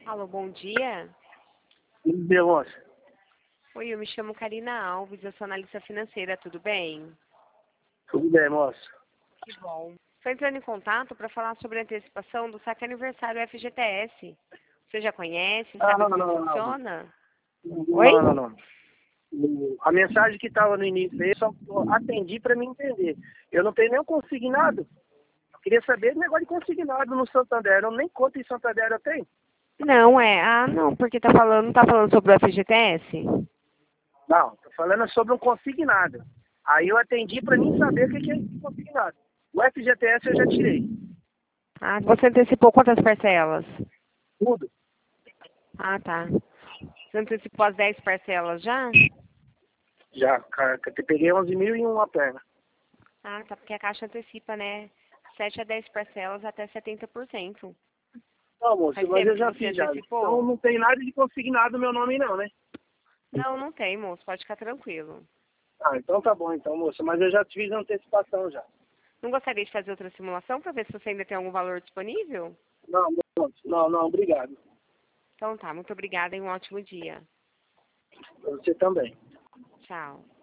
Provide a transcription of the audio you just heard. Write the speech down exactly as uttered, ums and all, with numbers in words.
Alô, bom dia. Meu moço. Oi, eu me chamo Karina Alves, eu sou analista financeira, tudo bem? Tudo bem, moço. Que bom. Estou entrando em contato para falar sobre a antecipação do saque aniversário F G T S. Você já conhece, Ah, sabe não, como não, não. funciona? Não, Oi? não, não. não. O- A mensagem que estava no início aí, eu só atendi para me entender. Eu não tenho nenhum consignado. Eu queria saber do negócio de consignado no Santander. Eu nem conta em Santander eu tenho. Não, é. Ah, não, porque tá falando, não tá falando sobre o F G T S? Não, tô falando sobre um consignado. Aí eu atendi para mim saber o que que é consignado. O F G T S eu já tirei. Ah, você antecipou quantas parcelas? Tudo. Ah, tá. Você antecipou as dez parcelas já? Já, cara, eu peguei onze mil e uma perna. Ah, tá, porque a Caixa antecipa, né? Sete a dez parcelas até setenta por cento. Não, moço, Faz mas tempo eu que já você fiz já. antecipou? Então não tem nada de consignado no meu nome não, né? Não, não tem, moço. Pode ficar tranquilo. Ah, então tá bom, então, moça. Mas eu já fiz a antecipação já. Não gostaria de fazer outra simulação para ver se você ainda tem algum valor disponível? Não, moço. Não, não, obrigado. Então tá, muito obrigada e um ótimo dia. Você também. Tchau.